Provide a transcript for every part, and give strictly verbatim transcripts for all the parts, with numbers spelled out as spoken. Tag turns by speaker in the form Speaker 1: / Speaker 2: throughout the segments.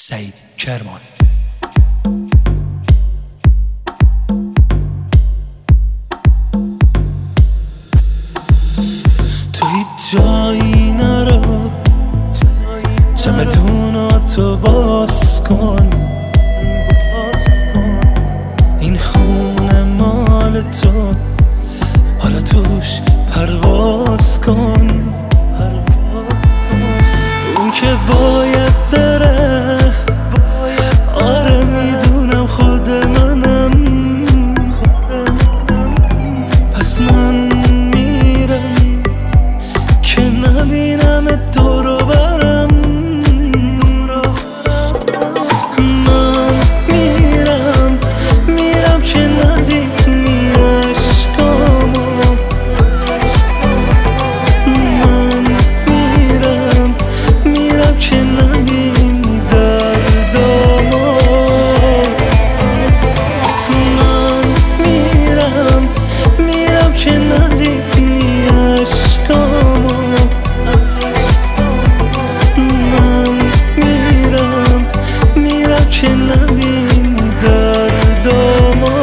Speaker 1: سعید کرمانی.
Speaker 2: تو هیچ جایی نرو، چمدوناتو باز کن، این خونه مال تو، حالا توش پرواز کن. اون که باید بره، آره میدونم خود منم، پس من میرم که نبینم دور و برم. من میرم میرم که نبینی عشقامو، من میرم میرم که نبینی دردامو، من میرم میرم که نبینی عشقامو، من میرم میرم که نبینی دردامو.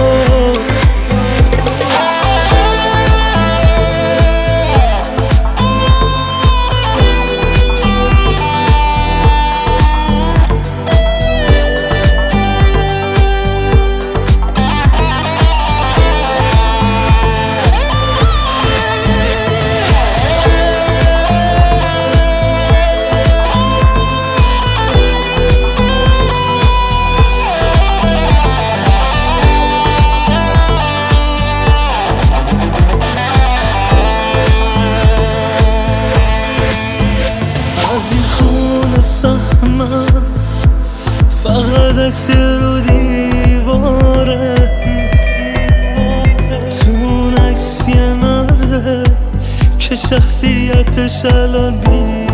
Speaker 2: فقط عکس رو دیواره، تو اون عکس یه مرده که شخصیتش الان بی